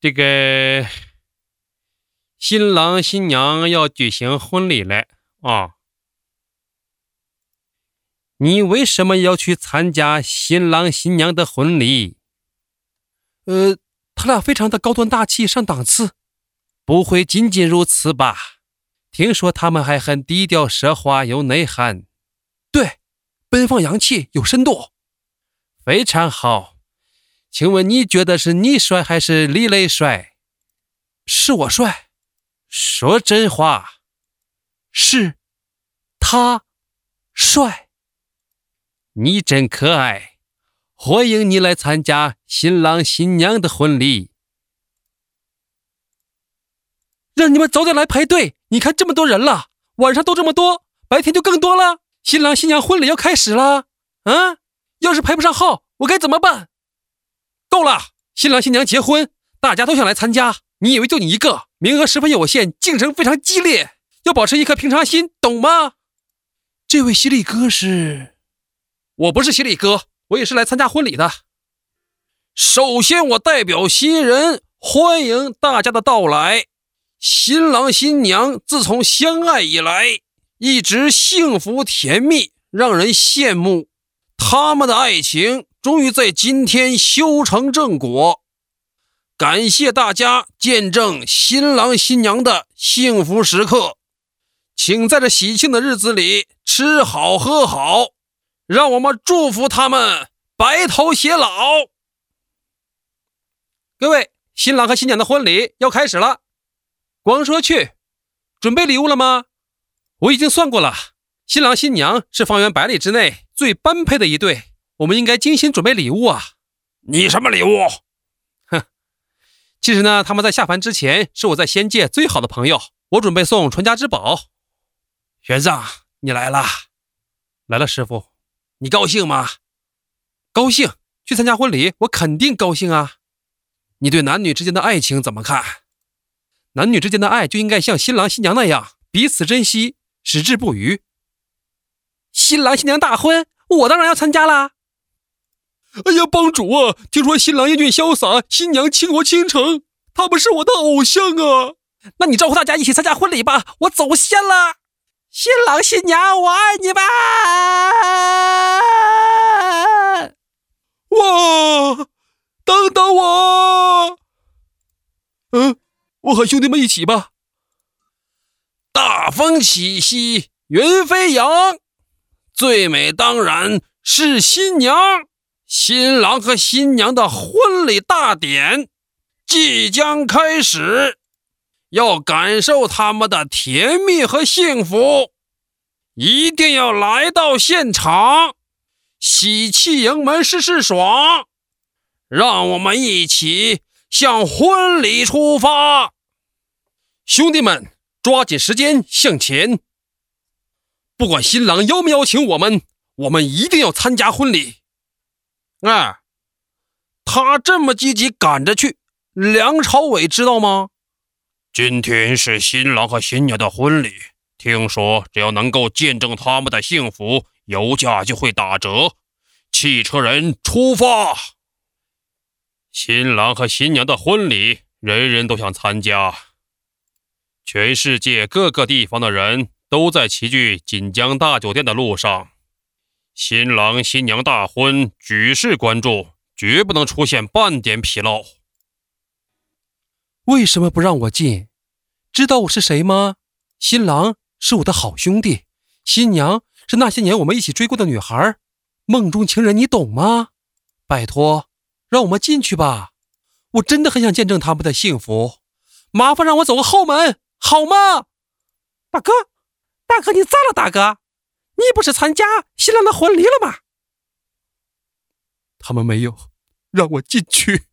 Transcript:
这个新郎新娘要举行婚礼了啊！你为什么要去参加新郎新娘的婚礼？他俩非常的高端大气上档次。不会仅仅如此吧？听说他们还很低调奢华有内涵。对，奔放洋气有深度。非常好。请问你觉得是你帅还是李磊帅？是我帅。说真话。是他帅。你真可爱。欢迎你来参加新郎新娘的婚礼。让你们早点来排队，你看这么多人了，晚上都这么多，白天就更多了。新郎新娘婚礼要开始了，要是排不上号，我该怎么办？够了，新郎新娘结婚，大家都想来参加，你以为就你一个？名额十分有限，竞争非常激烈，要保持一颗平常心，懂吗？这位犀利哥是？我不是犀利哥，我也是来参加婚礼的。首先，我代表新人欢迎大家的到来。新郎新娘自从相爱以来，一直幸福甜蜜，让人羡慕。他们的爱情终于在今天修成正果。感谢大家见证新郎新娘的幸福时刻，请在这喜庆的日子里吃好喝好，让我们祝福他们白头偕老。各位，新郎和新娘的婚礼要开始了。光说去，准备礼物了吗？我已经算过了，新郎新娘是方圆百里之内最般配的一对，我们应该精心准备礼物啊。你什么礼物？其实呢，他们在下凡之前是我在仙界最好的朋友，我准备送传家之宝。玄奘，你来了。来了，师父。你高兴吗？高兴，去参加婚礼，我肯定高兴啊。你对男女之间的爱情怎么看？男女之间的爱就应该像新郎新娘那样彼此珍惜，矢志不渝。新郎新娘大婚，我当然要参加啦。哎呀，帮主啊，听说新郎英俊潇洒，新娘倾国倾城，他们是我的偶像啊。那你招呼大家一起参加婚礼吧，我走先了。新郎新娘，我爱你们。哇，等等我。我和兄弟们一起吧。大风起兮云飞扬，最美当然是新娘。新郎和新娘的婚礼大典即将开始，要感受他们的甜蜜和幸福，一定要来到现场，喜气盈门，事事爽。让我们一起向婚礼出发。兄弟们，抓紧时间向前。不管新郎邀没邀请我们一定要参加婚礼。他这么积极赶着去，梁朝伟知道吗？今天是新郎和新娘的婚礼，听说只要能够见证他们的幸福，油价就会打折。汽车人出发。新郎和新娘的婚礼，人人都想参加。全世界各个地方的人都在齐聚锦江大酒店的路上。新郎新娘大婚，举世关注，绝不能出现半点纰漏。为什么不让我进？知道我是谁吗？新郎是我的好兄弟，新娘是那些年我们一起追过的女孩，梦中情人，你懂吗？拜托，让我们进去吧，我真的很想见证他们的幸福。麻烦让我走个后门，好吗？大哥，你咋了？大哥，你不是参加新郎的婚礼了吗？他们没有让我进去。